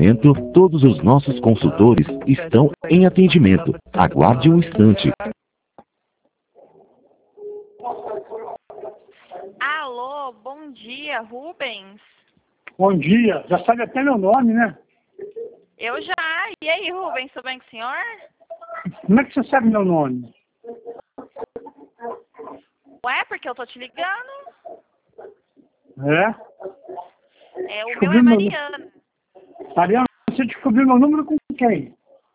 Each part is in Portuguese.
momento, todos os nossos consultores estão em atendimento. Aguarde um instante. Alô, bom dia, Rubens. Bom dia. Já sabe até meu nome, né? Eu já. E aí, Rubens, tudo bem com o senhor? Como é que você sabe meu nome? Ué, porque eu tô te ligando. É? O meu é Mariana. Mariana, você descobriu meu número com quem?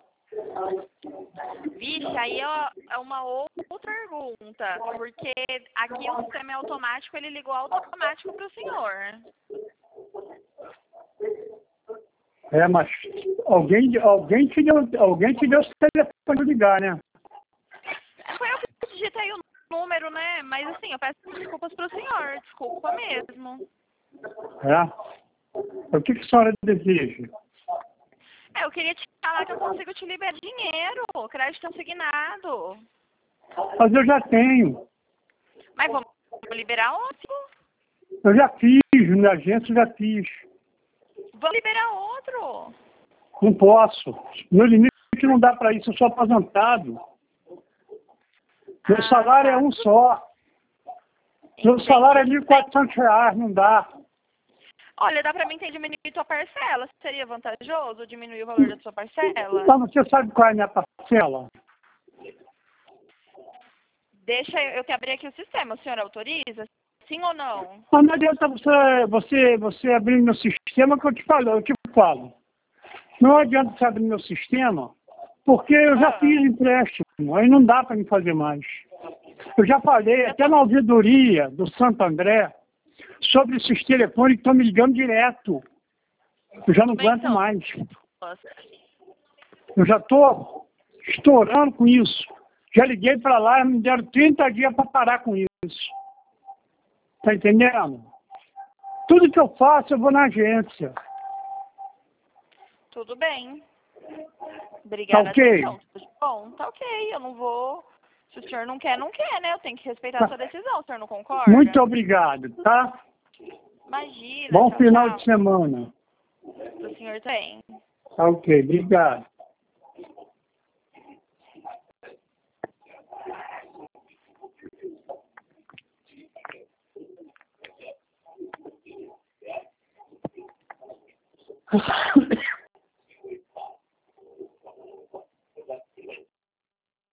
Vixe, aí é uma outra pergunta, porque aqui o sistema é automático, ele ligou automático pro senhor. É, mas alguém te deu esse telefone para ligar, né? Foi eu que digitei o número, né? Mas assim, eu peço desculpas pro senhor, desculpa mesmo. É? O que a senhora deseja? Eu queria te falar que eu consigo te liberar dinheiro, crédito consignado. Mas eu já tenho. Mas vamos liberar outro? Eu já fiz, na agência eu já fiz. Vamos liberar outro. Não posso. Meu limite não dá para isso, eu sou aposentado. Meu salário é um só. Meu salário é R$1.400, não dá. Olha, dá pra mim ter diminuído tua parcela. Seria vantajoso diminuir o valor da sua parcela? Então, você sabe qual é a minha parcela? Deixa eu que abrir aqui o sistema. O senhor autoriza? Sim ou não? Mas não adianta você abrir meu sistema que eu te falo. Não adianta você abrir meu sistema, porque eu já fiz empréstimo. Aí não dá para me fazer mais. Eu já falei até na ouvidoria do Santo André sobre esses telefones que estão me ligando direto. Eu já não aguento mais. Eu já estou estourando com isso. Já liguei para lá e me deram 30 dias para parar com isso. Tá entendendo? Tudo que eu faço, eu vou na agência. Tudo bem. Obrigada. Tá ok? Bom, tá ok. Eu não vou... Se o senhor não quer, não quer, né? Eu tenho que respeitar a sua decisão. O senhor não concorda? Muito obrigado, tá? Imagina. Bom tchau, final tchau. de semana. O senhor tem. Tá ok, obrigado.